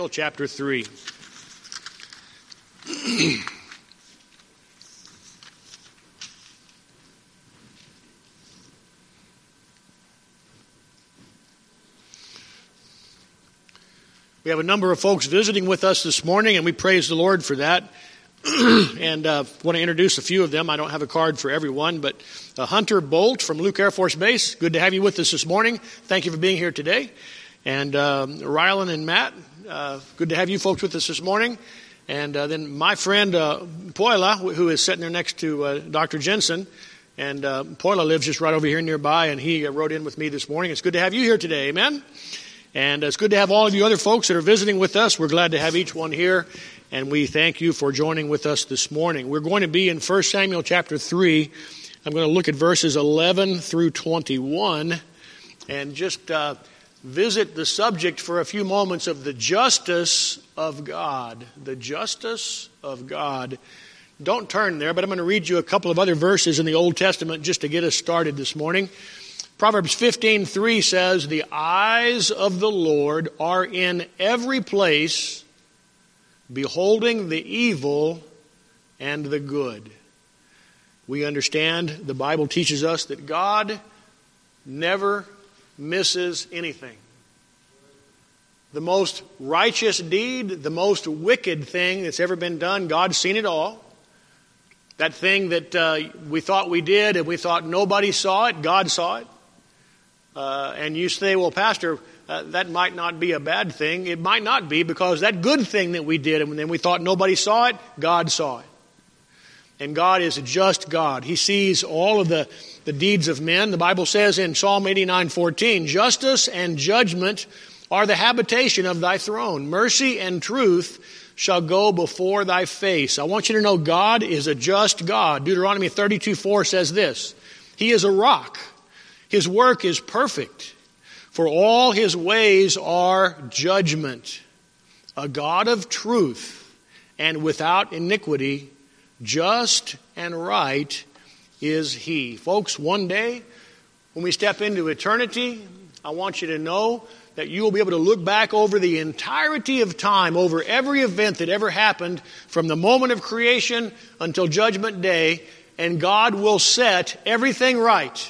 Chapter 3. We have a number of folks visiting with us this morning, and we praise the Lord for that. And want to introduce a few of them. I don't have a card for everyone, but Hunter Bolt from Luke Air Force Base. Good to have you with us this morning. Thank you for being here today. And Rylan and Matt, good to have you folks with us this morning. And then my friend Poila, who is sitting there next to Dr. Jensen. And Poila lives just right over here nearby, and he rode in with me this morning. It's good to have you here today, amen? And it's good to have all of you other folks that are visiting with us. We're glad to have each one here, and we thank you for joining with us this morning. We're going to be in 1 Samuel chapter 3. I'm going to look at verses 11 through 21 and just visit the subject for a few moments of the justice of God. The justice of God. Don't turn there, but I'm going to read you a couple of other verses in the Old Testament just to get us started this morning. Proverbs 15:3 says, "The eyes of the Lord are in every place, beholding the evil and the good." We understand the Bible teaches us that God never misses anything. The most righteous deed, the most wicked thing that's ever been done, God's seen it all. That thing that we thought we did and we thought nobody saw it, God saw it. And you say, well, Pastor, that might not be a bad thing. It might not be, because that good thing that we did and then we thought nobody saw it, God saw it. And God is a just God. He sees all of the deeds of men. The Bible says in Psalm 89:14, "Justice and judgment are the habitation of thy throne. Mercy and truth shall go before thy face." I want you to know God is a just God. Deuteronomy 32:4 says this, "He is a rock. His work is perfect, for all his ways are judgment. A God of truth and without iniquity, just and right is he." Folks, one day when we step into eternity, I want you to know that you will be able to look back over the entirety of time, over every event that ever happened from the moment of creation until Judgment Day, and God will set everything right.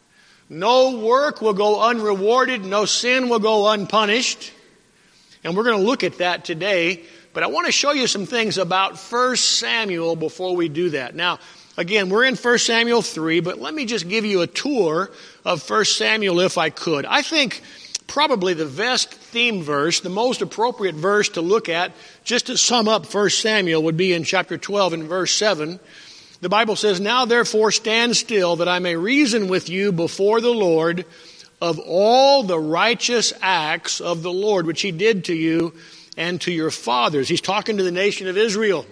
No work will go unrewarded. No sin will go unpunished. And we're going to look at that today. But I want to show you some things about 1 Samuel before we do that. Now, again, we're in 1 Samuel 3, but let me just give you a tour of 1 Samuel if I could. I think probably the best theme verse, the most appropriate verse to look at, just to sum up 1 Samuel, would be in chapter 12 and verse 7. The Bible says, "Now therefore stand still, that I may reason with you before the Lord of all the righteous acts of the Lord, which he did to you and to your fathers." He's talking to the nation of Israel.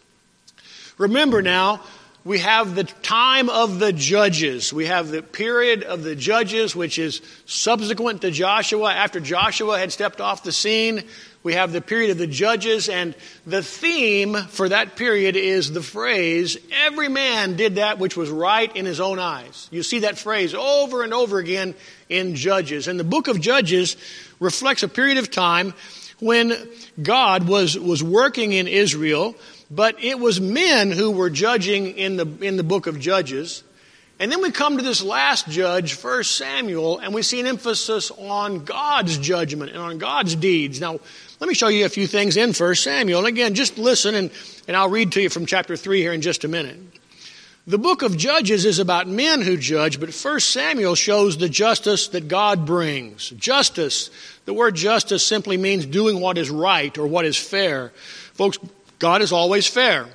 Remember now, we have the time of the judges. We have the period of the judges, which is subsequent to Joshua. After Joshua had stepped off the scene, we have the period of the judges, and the theme for that period is the phrase, "Every man did that which was right in his own eyes." You see that phrase over and over again in Judges. And the book of Judges reflects a period of time when God was working in Israel, but it was men who were judging in the book of Judges. And then we come to this last judge, 1 Samuel, and we see an emphasis on God's judgment and on God's deeds. Now, let me show you a few things in 1 Samuel. And again, just listen, and I'll read to you from chapter 3 here in just a minute. The book of Judges is about men who judge, but 1 Samuel shows the justice that God brings. Justice. The word justice simply means doing what is right or what is fair. Folks, God is always fair.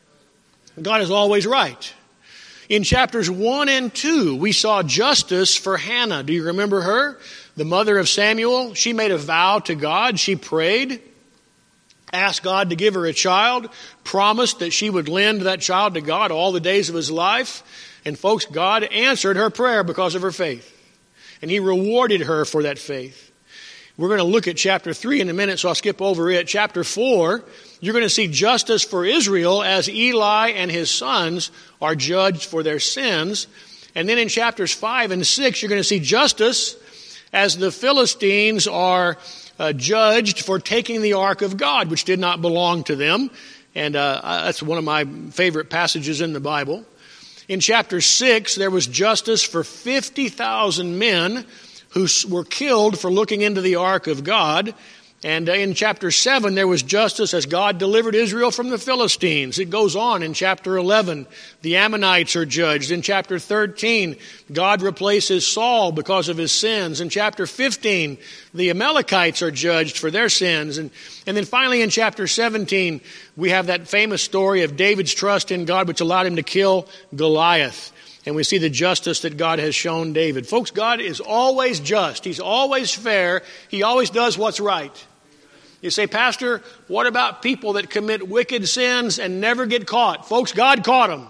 God is always right. In chapters 1 and 2, we saw justice for Hannah. Do you remember her? The mother of Samuel. She made a vow to God. She prayed, asked God to give her a child, promised that she would lend that child to God all the days of his life. And folks, God answered her prayer because of her faith. And he rewarded her for that faith. We're going to look at chapter 3 in a minute, so I'll skip over it. Chapter 4, you're going to see justice for Israel as Eli and his sons are judged for their sins. And then in chapters 5 and 6, you're going to see justice as the Philistines are judged for taking the ark of God, which did not belong to them. And that's one of my favorite passages in the Bible. In chapter 6, there was justice for 50,000 men who were killed for looking into the ark of God. And in chapter 7, there was justice as God delivered Israel from the Philistines. It goes on in chapter 11. The Ammonites are judged. In chapter 13, God replaces Saul because of his sins. In chapter 15, the Amalekites are judged for their sins. And then finally in chapter 17, we have that famous story of David's trust in God, which allowed him to kill Goliath. And we see the justice that God has shown David. Folks, God is always just. He's always fair. He always does what's right. You say, Pastor, what about people that commit wicked sins and never get caught? Folks, God caught them.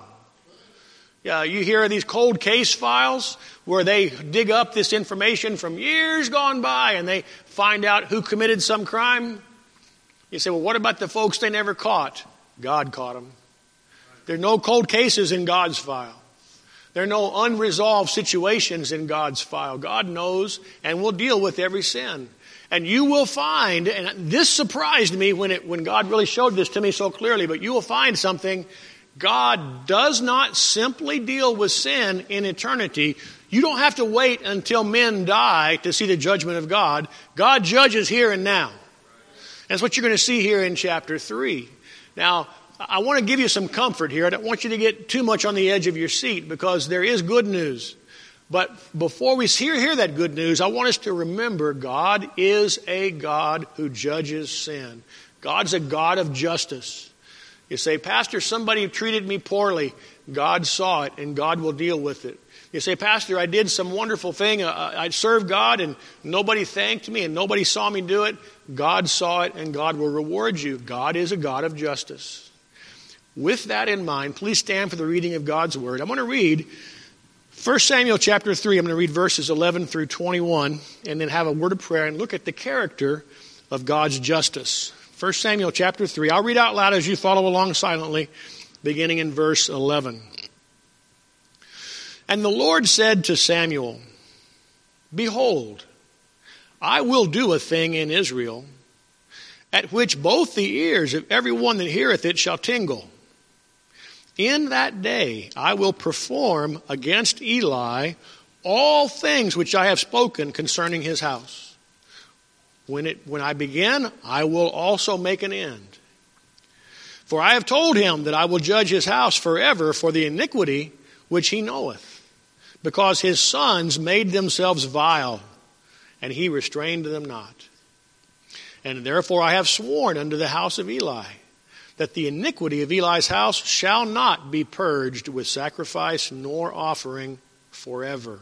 Yeah, you hear of these cold case files where they dig up this information from years gone by and they find out who committed some crime. You say, well, what about the folks they never caught? God caught them. There are no cold cases in God's file. There are no unresolved situations in God's file. God knows and will deal with every sin. And you will find, and this surprised me when God really showed this to me so clearly, but you will find something. God does not simply deal with sin in eternity. You don't have to wait until men die to see the judgment of God. God judges here and now. And that's what you're going to see here in chapter 3. Now, I want to give you some comfort here. I don't want you to get too much on the edge of your seat because there is good news. But before we hear that good news, I want us to remember God is a God who judges sin. God's a God of justice. You say, Pastor, somebody treated me poorly. God saw it and God will deal with it. You say, Pastor, I did some wonderful thing. I served God and nobody thanked me and nobody saw me do it. God saw it and God will reward you. God is a God of justice. With that in mind, please stand for the reading of God's Word. I'm going to read 1 Samuel chapter 3. I'm going to read verses 11 through 21 and then have a word of prayer and look at the character of God's justice. 1 Samuel chapter 3. I'll read out loud as you follow along silently, beginning in verse 11. And the Lord said to Samuel, Behold, I will do a thing in Israel, at which both the ears of every one that heareth it shall tingle. In that day I will perform against Eli all things which I have spoken concerning his house. When I begin, I will also make an end. For I have told him that I will judge his house forever for the iniquity which he knoweth, because his sons made themselves vile, and he restrained them not. And therefore I have sworn unto the house of Eli, that the iniquity of Eli's house shall not be purged with sacrifice nor offering forever.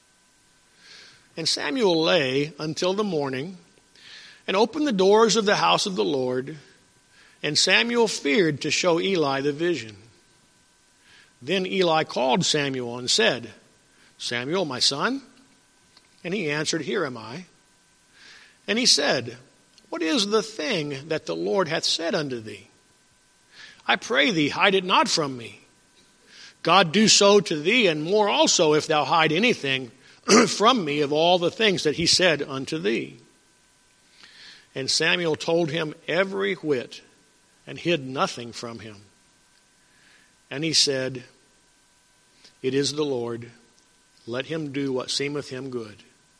And Samuel lay until the morning, and opened the doors of the house of the Lord, and Samuel feared to show Eli the vision. Then Eli called Samuel and said, Samuel, my son? And he answered, Here am I. And he said, What is the thing that the Lord hath said unto thee? I pray thee, hide it not from me. God do so to thee, and more also, if thou hide anything from me of all the things that he said unto thee. And Samuel told him every whit, and hid nothing from him. And he said, It is the Lord. Let him do what seemeth him good.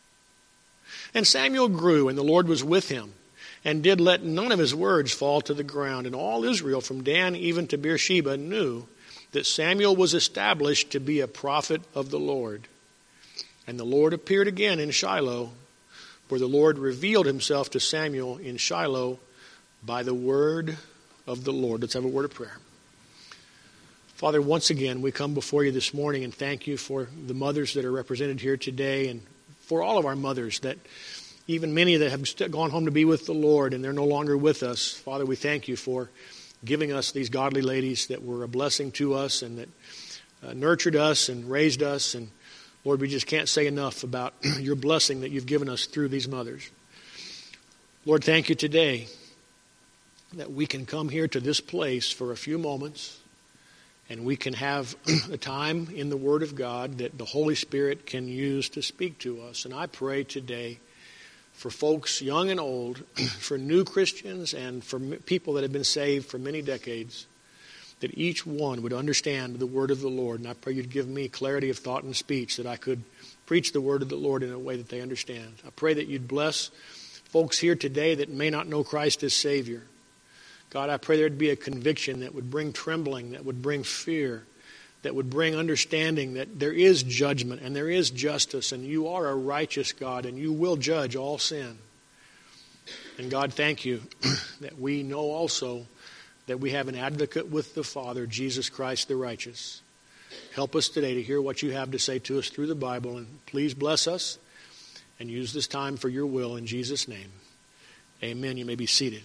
And Samuel grew, and the Lord was with him, and did let none of his words fall to the ground. And all Israel, from Dan even to Beersheba, knew that Samuel was established to be a prophet of the Lord. And the Lord appeared again in Shiloh, where the Lord revealed himself to Samuel in Shiloh by the word of the Lord. Let's have a word of prayer. Father, once again, we come before you this morning and thank you for the mothers that are represented here today, and for all of our mothers, that even many that have gone home to be with the Lord and they're no longer with us. Father, we thank you for giving us these godly ladies that were a blessing to us and that nurtured us and raised us. And Lord, we just can't say enough about your blessing that you've given us through these mothers. Lord, thank you today that we can come here to this place for a few moments and we can have a time in the Word of God that the Holy Spirit can use to speak to us. And I pray today, for folks young and old, for new Christians and for people that have been saved for many decades, that each one would understand the word of the Lord. And I pray you'd give me clarity of thought and speech that I could preach the word of the Lord in a way that they understand. I pray that you'd bless folks here today that may not know Christ as Savior. God, I pray there'd be a conviction that would bring trembling, that would bring fear, that would bring understanding that there is judgment and there is justice, and you are a righteous God and you will judge all sin. And God, thank you that we know also that we have an advocate with the Father, Jesus Christ the righteous. Help us today to hear what you have to say to us through the Bible, and please bless us and use this time for your will in Jesus' name. Amen. You may be seated.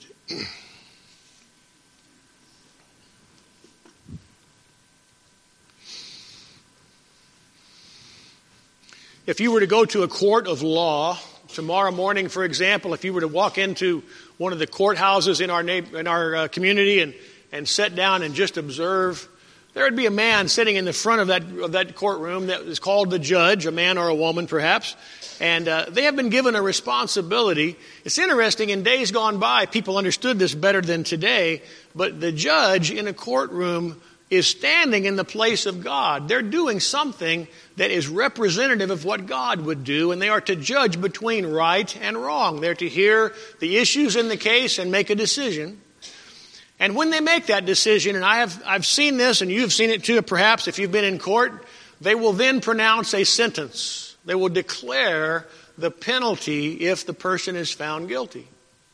If you were to go to a court of law tomorrow morning, for example, if you were to walk into one of the courthouses in our community and sit down and just observe, there would be a man sitting in the front of that courtroom that is called the judge, a man or a woman perhaps, and they have been given a responsibility. It's interesting, in days gone by, people understood this better than today, but the judge in a courtroom is standing in the place of God. They're doing something that is representative of what God would do, and they are to judge between right and wrong. They're to hear the issues in the case and make a decision. And when they make that decision, and I've seen this, and you've seen it too, perhaps if you've been in court, they will then pronounce a sentence. They will declare the penalty if the person is found guilty.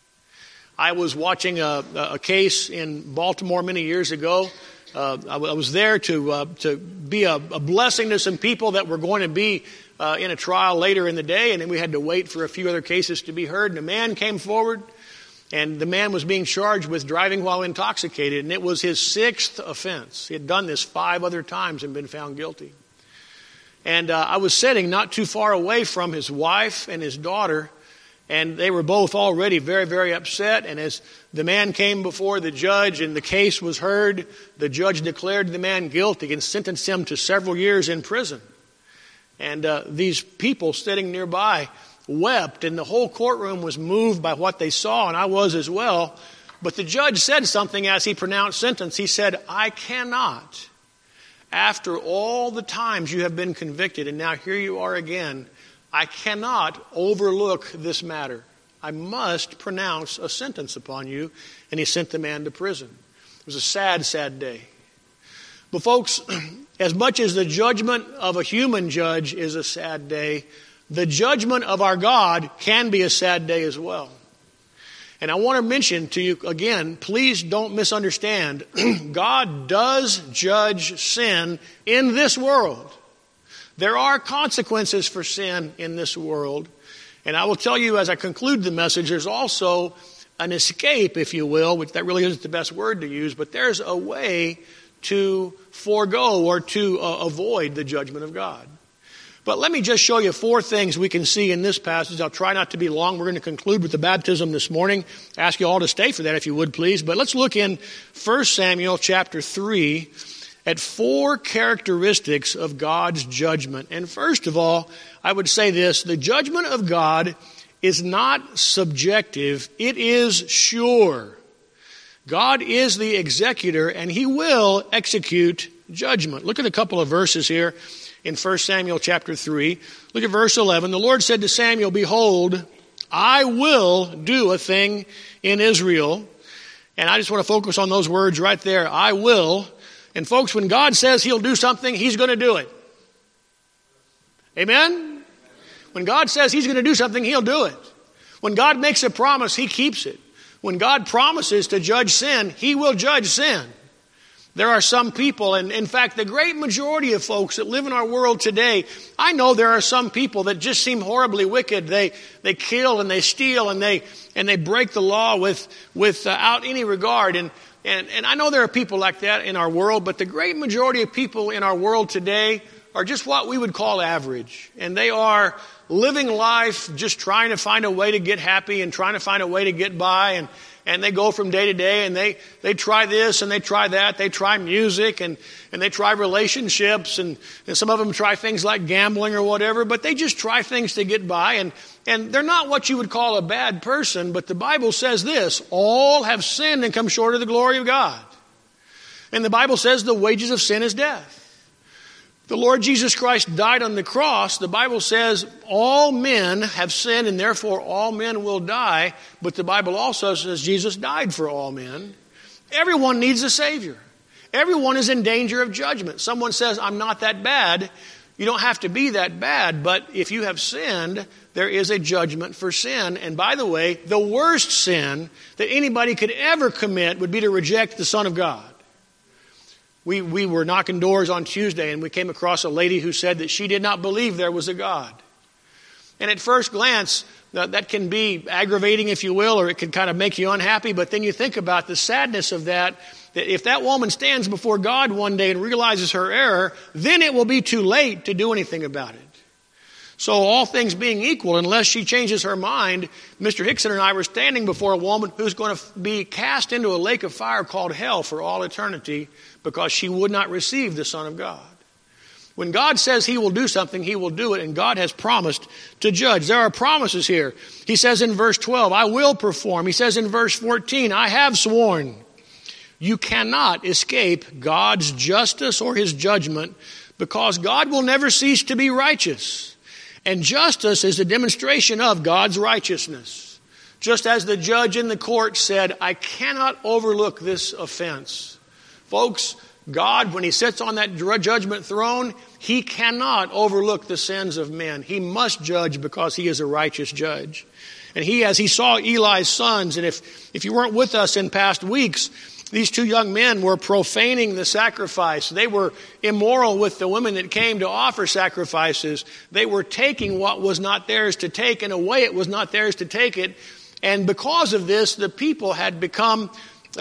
I was watching a case in Baltimore many years ago. I was there to be a blessing to some people that were going to be in a trial later in the day, and then we had to wait for a few other cases to be heard. And a man came forward, and the man was being charged with driving while intoxicated, and it was his 6th offense. He had done this 5 other times and been found guilty. And I was sitting not too far away from his wife and his daughter, and they were both already very, very upset. And as the man came before the judge and the case was heard, the judge declared the man guilty and sentenced him to several years in prison. And these people sitting nearby wept, and the whole courtroom was moved by what they saw, and I was as well. But the judge said something as he pronounced sentence. He said, "I cannot, after all the times you have been convicted, and now here you are again, I cannot overlook this matter. I must pronounce a sentence upon you." And he sent the man to prison. It was a sad, sad day. But folks, as much as the judgment of a human judge is a sad day, the judgment of our God can be a sad day as well. And I want to mention to you again, please don't misunderstand. God does judge sin in this world. There are consequences for sin in this world. And I will tell you as I conclude the message, there's also an escape, if you will, which that really isn't the best word to use, but there's a way to forego or to avoid the judgment of God. But let me just show you 4 things we can see in this passage. I'll try not to be long. We're going to conclude with the baptism this morning. I ask you all to stay for that if you would, please. But let's look in 1 Samuel chapter 3 at 4 characteristics of God's judgment. And first of all, I would say this: the judgment of God is not subjective, it is sure. God is the executor, and he will execute judgment. Look at a couple of verses here in 1 Samuel chapter 3. Look at verse 11. The Lord said to Samuel, "Behold, I will do a thing in Israel." And I just want to focus on those words right there. I will. And folks, when God says he'll do something, he's going to do it. Amen? When God says he's going to do something, he'll do it. When God makes a promise, he keeps it. When God promises to judge sin, he will judge sin. There are some people, and in fact, the great majority of folks that live in our world today, I know there are some people that just seem horribly wicked. They kill and they steal and they break the law without any regard. And I know there are people like that in our world, but the great majority of people in our world today are just what we would call average. And they are living life just trying to find a way to get happy and trying to find a way to get by. And they go from day to day and they try this and they try that. They try music and they try relationships and some of them try things like gambling or whatever, but they just try things to get by. And And they're not what you would call a bad person, but the Bible says this: all have sinned and come short of the glory of God. And the Bible says the wages of sin is death. The Lord Jesus Christ died on the cross. The Bible says all men have sinned and therefore all men will die. But the Bible also says Jesus died for all men. Everyone needs a Savior. Everyone is in danger of judgment. Someone says, I'm not that bad. You don't have to be that bad. But if you have sinned, there is a judgment for sin. And by the way, the worst sin that anybody could ever commit would be to reject the Son of God. We were knocking doors on Tuesday, and we came across a lady who said that she did not believe there was a God. And at first glance, that can be aggravating, if you will, or it can kind of make you unhappy. But then you think about the sadness of that if that woman stands before God one day and realizes her error, then it will be too late to do anything about it. So all things being equal, unless she changes her mind, Mr. Hickson and I were standing before a woman who's going to be cast into a lake of fire called hell for all eternity because she would not receive the Son of God. When God says He will do something, He will do it, and God has promised to judge. There are promises here. He says in verse 12, I will perform. He says in verse 14, I have sworn. You cannot escape God's justice or His judgment because God will never cease to be righteous. And justice is a demonstration of God's righteousness. Just as the judge in the court said, I cannot overlook this offense. Folks, God, when He sits on that judgment throne, He cannot overlook the sins of men. He must judge because He is a righteous judge. And as He saw Eli's sons, and if you weren't with us in past weeks, these two young men were profaning the sacrifice. They were immoral with the women that came to offer sacrifices. They were taking what was not theirs to take in a way it was not theirs to take it. And because of this, the people had become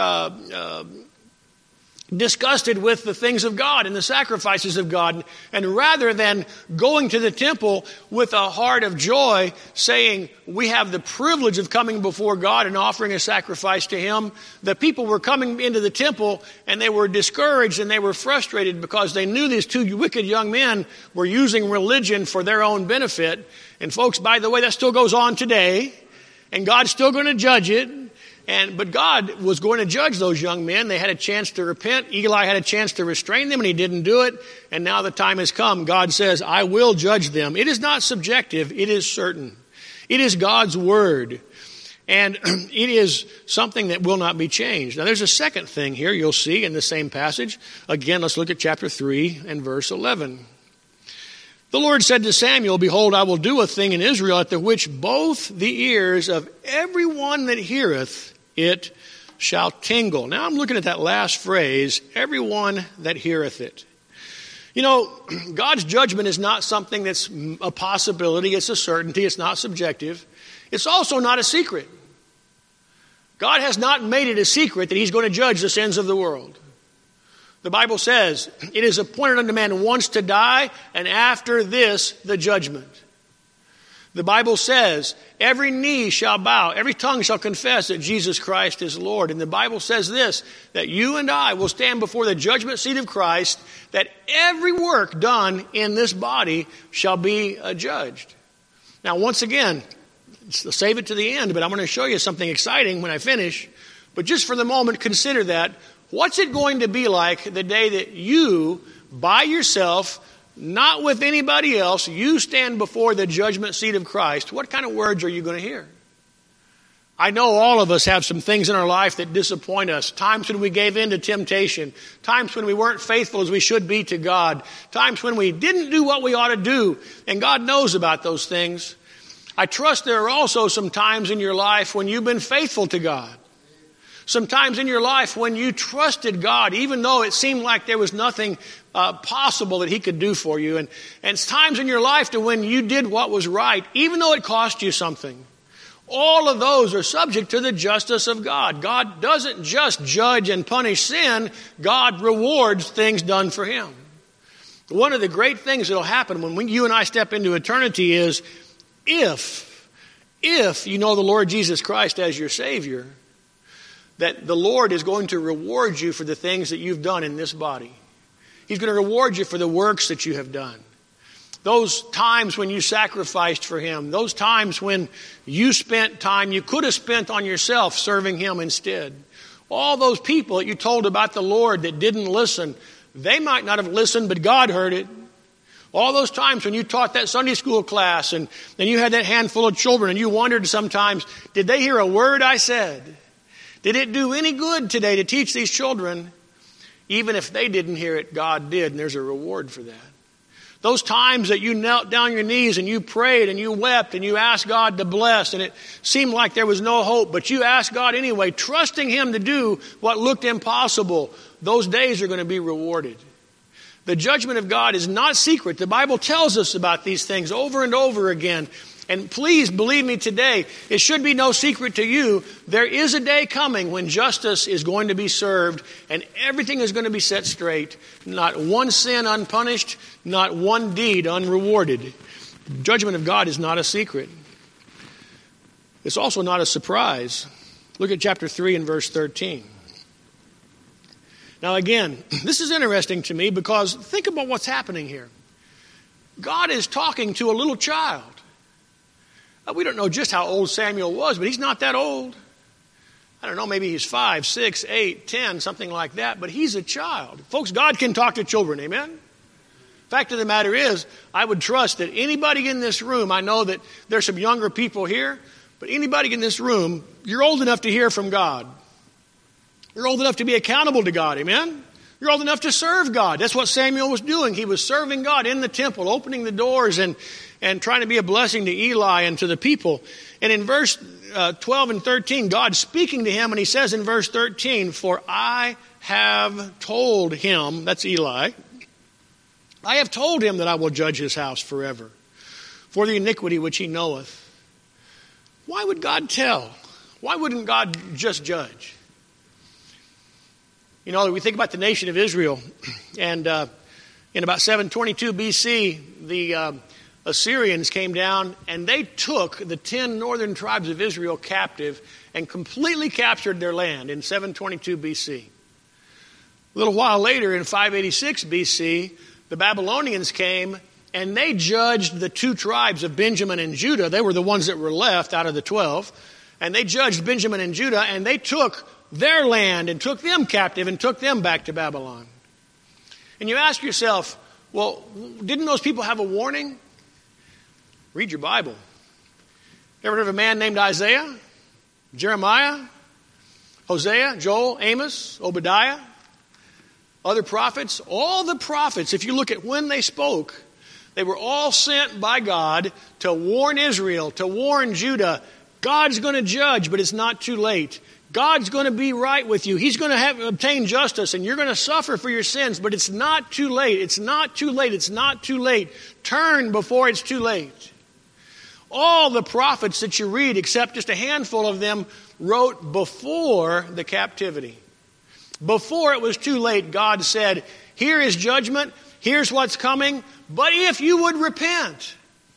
disgusted with the things of God and the sacrifices of God. And rather than going to the temple with a heart of joy, saying, we have the privilege of coming before God and offering a sacrifice to Him, the people were coming into the temple and they were discouraged and they were frustrated because they knew these two wicked young men were using religion for their own benefit. And folks, by the way, that still goes on today, and God's still going to judge it. But God was going to judge those young men. They had a chance to repent. Eli had a chance to restrain them, and he didn't do it. And now the time has come. God says, I will judge them. It is not subjective. It is certain. It is God's word. And it is something that will not be changed. Now, there's a second thing here you'll see in the same passage. Again, let's look at chapter 3 and verse 11. The Lord said to Samuel, behold, I will do a thing in Israel at the which both the ears of everyone that heareth it shall tingle. Now I'm looking at that last phrase, everyone that heareth it. You know, God's judgment is not something that's a possibility. It's a certainty. It's not subjective. It's also not a secret. God has not made it a secret that He's going to judge the sins of the world. The Bible says, it is appointed unto man once to die, and after this, the judgment. The Bible says, every knee shall bow, every tongue shall confess that Jesus Christ is Lord. And the Bible says this, that you and I will stand before the judgment seat of Christ, that every work done in this body shall be judged. Now, once again, save it to the end, but I'm going to show you something exciting when I finish. But just for the moment, consider that. What's it going to be like the day that you, by yourself, not with anybody else, you stand before the judgment seat of Christ? What kind of words are you going to hear? I know all of us have some things in our life that disappoint us. Times when we gave in to temptation. Times when we weren't faithful as we should be to God. Times when we didn't do what we ought to do. And God knows about those things. I trust there are also some times in your life when you've been faithful to God. Sometimes in your life when you trusted God, even though it seemed like there was nothing possible that He could do for you. And it's times in your life to when you did what was right, even though it cost you something. All of those are subject to the justice of God. God doesn't just judge and punish sin. God rewards things done for Him. One of the great things that will happen when you and I step into eternity is if you know the Lord Jesus Christ as your Savior, that the Lord is going to reward you for the things that you've done in this body. He's going to reward you for the works that you have done. Those times when you sacrificed for Him. Those times when you spent time you could have spent on yourself serving Him instead. All those people that you told about the Lord that didn't listen, they might not have listened, but God heard it. All those times when you taught that Sunday school class and you had that handful of children and you wondered sometimes, did they hear a word I said? Did it do any good today to teach these children? Even if they didn't hear it, God did, and there's a reward for that. Those times that you knelt down your knees and you prayed and you wept and you asked God to bless and it seemed like there was no hope, but you asked God anyway, trusting Him to do what looked impossible, those days are going to be rewarded. The judgment of God is not secret. The Bible tells us about these things over and over again. And please believe me today, it should be no secret to you, there is a day coming when justice is going to be served and everything is going to be set straight. Not one sin unpunished, not one deed unrewarded. The judgment of God is not a secret. It's also not a surprise. Look at chapter 3 and verse 13. Now again, this is interesting to me because think about what's happening here. God is talking to a little child. We don't know just how old Samuel was, but he's not that old. I don't know, maybe he's 5, 6, 8, 10, something like that, but he's a child. Folks, God can talk to children, amen? Fact of the matter is, I would trust that anybody in this room, I know that there's some younger people here, but anybody in this room, you're old enough to hear from God. You're old enough to be accountable to God, amen? You're old enough to serve God. That's what Samuel was doing. He was serving God in the temple, opening the doors and trying to be a blessing to Eli and to the people. And in verse 12 and 13, God's speaking to him, and He says in verse 13, "For I have told him," that's Eli, "I have told him that I will judge his house forever for the iniquity which he knoweth." Why would God tell? Why wouldn't God just judge? You know, we think about the nation of Israel, and in about 722 BC, the Assyrians came down, and they took the 10 northern tribes of Israel captive and completely captured their land in 722 BC. A little while later, in 586 BC, the Babylonians came, and they judged the 2 tribes of Benjamin and Judah. They were the ones that were left out of the 12. And they judged Benjamin and Judah, and they took their land and took them captive and took them back to Babylon. And you ask yourself, well, didn't those people have a warning? Read your Bible. Ever heard of a man named Isaiah, Jeremiah, Hosea, Joel, Amos, Obadiah, other prophets? All the prophets, if you look at when they spoke, they were all sent by God to warn Israel, to warn Judah. God's going to judge, but it's not too late. God's going to be right with you. He's going to obtain justice, and you're going to suffer for your sins, but it's not too late. It's not too late. It's not too late. Turn before it's too late. All the prophets that you read, except just a handful of them, wrote before the captivity. Before it was too late, God said, here is judgment, here's what's coming, but if you would repent,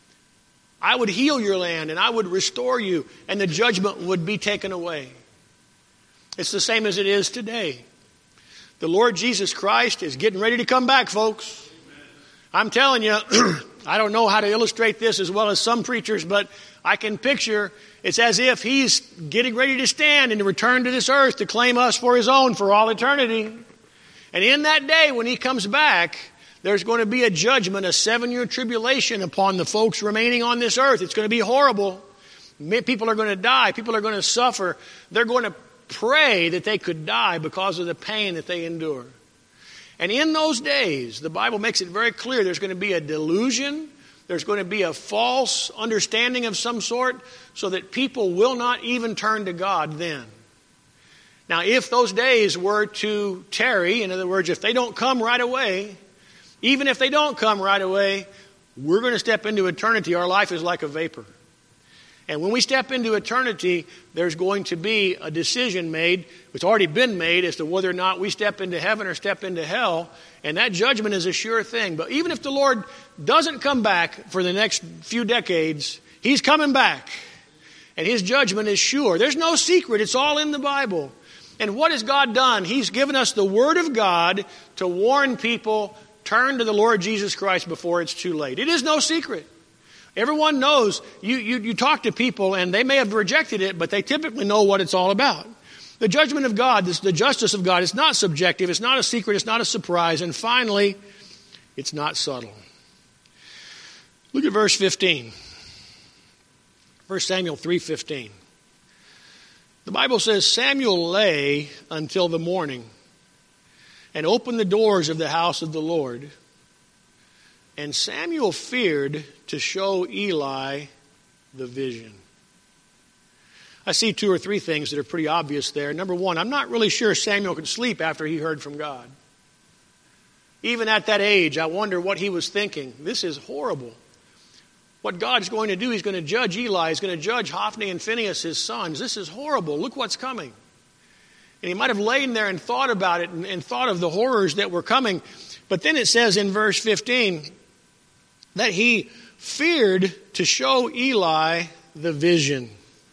I would heal your land and I would restore you, and the judgment would be taken away. It's the same as it is today. The Lord Jesus Christ is getting ready to come back, folks. I'm telling you, I don't know how to illustrate this as well as some preachers, but I can picture it's as if He's getting ready to stand and to return to this earth to claim us for His own for all eternity. And in that day when He comes back, there's going to be a judgment, a 7-year tribulation upon the folks remaining on this earth. It's going to be horrible. People are going to die. People are going to suffer. They're going to pray that they could die because of the pain that they endure. And in those days, the Bible makes it very clear there's going to be a delusion. There's going to be a false understanding of some sort so that people will not even turn to God then. Now, if those days were to tarry, in other words, if they don't come right away, even if they don't come right away, we're going to step into eternity. Our life is like a vapor. And when we step into eternity, there's going to be a decision made, it's already been made, as to whether or not we step into heaven or step into hell. And that judgment is a sure thing. But even if the Lord doesn't come back for the next few decades, He's coming back. And His judgment is sure. There's no secret. It's all in the Bible. And what has God done? He's given us the Word of God to warn people, Turn to the Lord Jesus Christ before it's too late. It is no secret. Everyone knows. You talk to people and they may have rejected it, but they typically know what it's all about. The judgment of God, the justice of God, is not subjective. It's not a secret. It's not a surprise. And finally, it's not subtle. Look at verse 15. 1 Samuel 3:15. The Bible says, Samuel lay until the morning and opened the doors of the house of the Lord. And Samuel feared to show Eli the vision. I see 2 or 3 things that are pretty obvious there. Number one, I'm not really sure Samuel could sleep after he heard from God. Even at that age, I wonder what he was thinking. This is horrible. What God's going to do, he's going to judge Eli. He's going to judge Hophni and Phinehas, his sons. This is horrible. Look what's coming. And he might have lain there and thought about it and thought of the horrors that were coming. But then it says in verse 15 that he feared to show Eli the vision.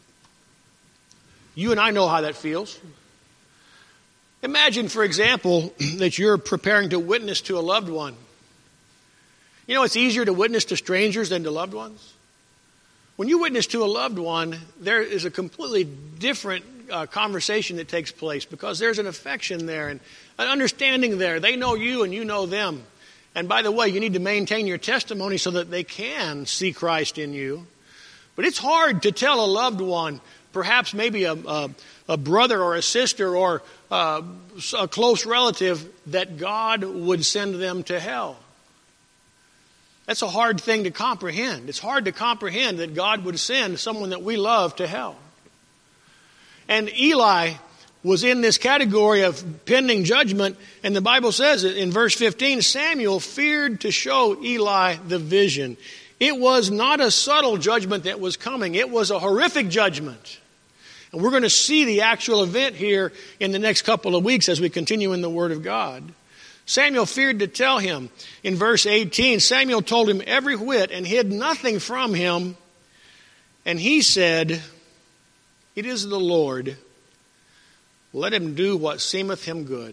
You and I know how that feels. Imagine, for example, that you're preparing to witness to a loved one. You know, it's easier to witness to strangers than to loved ones. When you witness to a loved one, there is a completely different conversation that takes place because there's an affection there and an understanding there. They know you and you know them. And by the way, you need to maintain your testimony so that they can see Christ in you. But it's hard to tell a loved one, perhaps maybe a brother or a sister or a close relative, that God would send them to hell. That's a hard thing to comprehend. It's hard to comprehend that God would send someone that we love to hell. And Eli was in this category of pending judgment, and the Bible says it in verse 15, Samuel feared to show Eli the vision. It was not a subtle judgment that was coming. It was a horrific judgment. And we're going to see the actual event here in the next couple of weeks as we continue in the Word of God. Samuel feared to tell him. In verse 18, Samuel told him every whit and hid nothing from him. And he said, it is the Lord. Let him do what seemeth him good.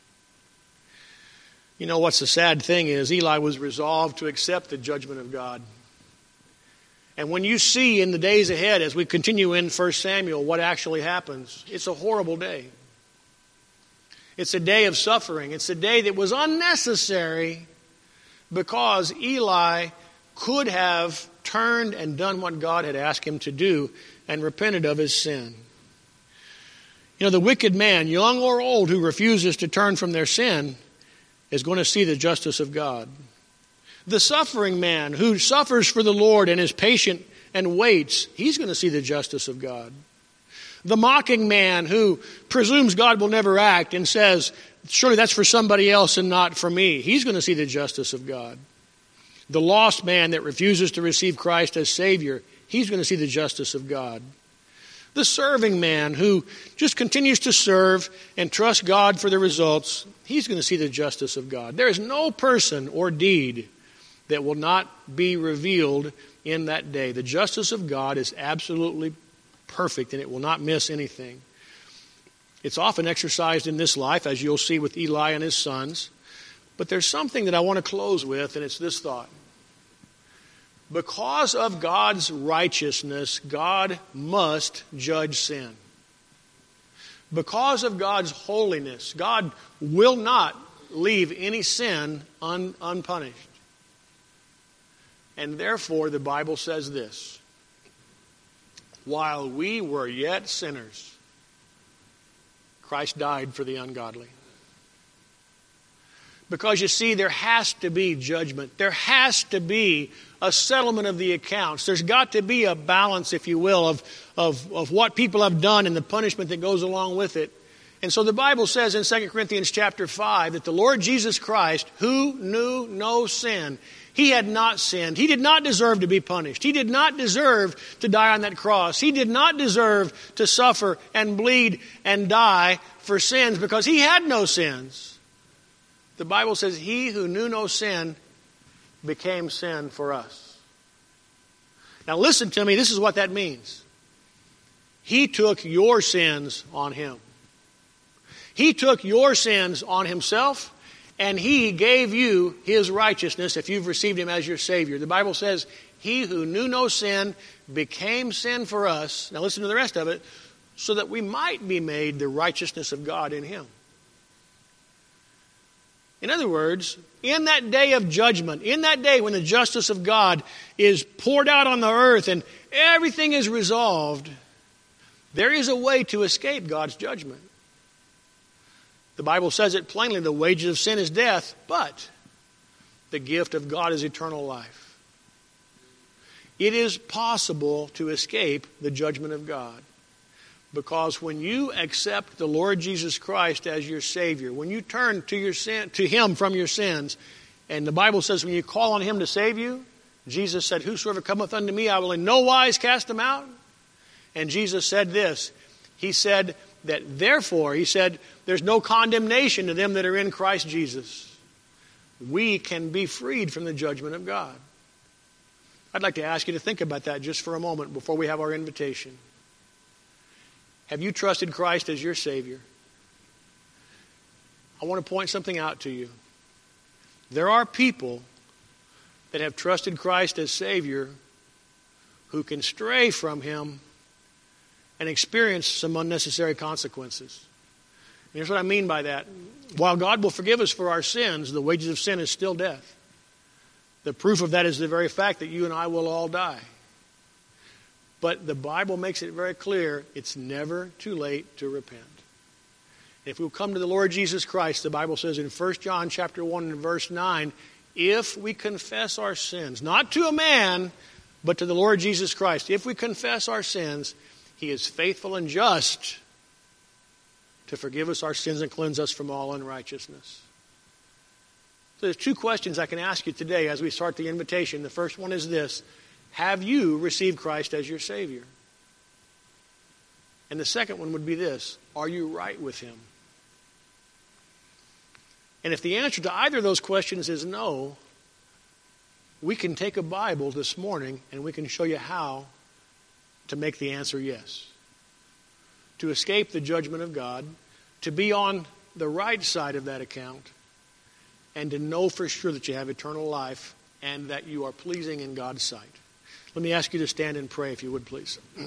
You know what's the sad thing is Eli was resolved to accept the judgment of God. And when you see in the days ahead, as we continue in 1 Samuel, what actually happens, it's a horrible day. It's a day of suffering. It's a day that was unnecessary because Eli could have turned and done what God had asked him to do and repented of his sin. You know, the wicked man, young or old, who refuses to turn from their sin is going to see the justice of God. The suffering man who suffers for the Lord and is patient and waits, he's going to see the justice of God. The mocking man who presumes God will never act and says, surely that's for somebody else and not for me, he's going to see the justice of God. The lost man that refuses to receive Christ as Savior, he's going to see the justice of God. The serving man who just continues to serve and trust God for the results, he's going to see the justice of God. There is no person or deed that will not be revealed in that day. The justice of God is absolutely perfect and it will not miss anything. It's often exercised in this life, as you'll see with Eli and his sons. But there's something that I want to close with, and it's this thought. Because of God's righteousness, God must judge sin. Because of God's holiness, God will not leave any sin unpunished. And therefore, the Bible says this: while we were yet sinners, Christ died for the ungodly. Because you see, there has to be judgment. There has to be a settlement of the accounts. There's got to be a balance, if you will, of what people have done and the punishment that goes along with it. And so the Bible says in 2 Corinthians chapter 5 that the Lord Jesus Christ, who knew no sin, he had not sinned. He did not deserve to be punished. He did not deserve to die on that cross. He did not deserve to suffer and bleed and die for sins because he had no sins. The Bible says he who knew no sin became sin for us. Now listen to me, this is what that means. He took your sins on him. He took your sins on himself, and He gave you His righteousness if you've received Him as your Savior. The Bible says, He who knew no sin became sin for us. Now listen to the rest of it. So that we might be made the righteousness of God in Him. In other words, in that day of judgment, in that day when the justice of God is poured out on the earth and everything is resolved, there is a way to escape God's judgment. The Bible says it plainly, the wages of sin is death, but the gift of God is eternal life. It is possible to escape the judgment of God. Because when you accept the Lord Jesus Christ as your Savior, when you turn to Him from your sins, and the Bible says when you call on Him to save you, Jesus said, whosoever cometh unto me, I will in no wise cast him out. And Jesus said this, He said that therefore, He said, there's no condemnation to them that are in Christ Jesus. We can be freed from the judgment of God. I'd like to ask you to think about that just for a moment before we have our invitation. Have you trusted Christ as your Savior? I want to point something out to you. There are people that have trusted Christ as Savior who can stray from Him and experience some unnecessary consequences. And here's what I mean by that. While God will forgive us for our sins, the wages of sin is still death. The proof of that is the very fact that you and I will all die. But the Bible makes it very clear it's never too late to repent. If we'll come to the Lord Jesus Christ, the Bible says in 1 John chapter 1 and verse 9, if we confess our sins, not to a man, but to the Lord Jesus Christ, if we confess our sins, He is faithful and just to forgive us our sins and cleanse us from all unrighteousness. So there's two questions I can ask you today as we start the invitation. The first one is this. Have you received Christ as your Savior? And the second one would be this. Are you right with Him? And if the answer to either of those questions is no, we can take a Bible this morning and we can show you how to make the answer yes. To escape the judgment of God, to be on the right side of that account, and to know for sure that you have eternal life and that you are pleasing in God's sight. Let me ask you to stand and pray if you would, please.